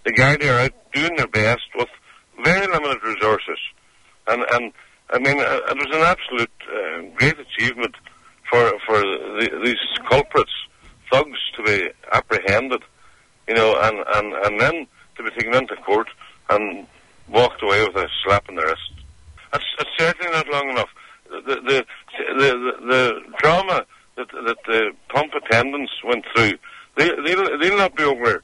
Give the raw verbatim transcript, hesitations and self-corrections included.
the Gardaí are out doing their best with very limited resources. And, and I mean, uh, it was an absolute uh, great achievement for for the, these culprits, thugs, to be apprehended, you know, and, and, and then to be taken into court and walked away with a slap in the wrist. It's, it's certainly not long enough. The the the, the, the drama that that the pump attendants went through, they they'll, they'll not be over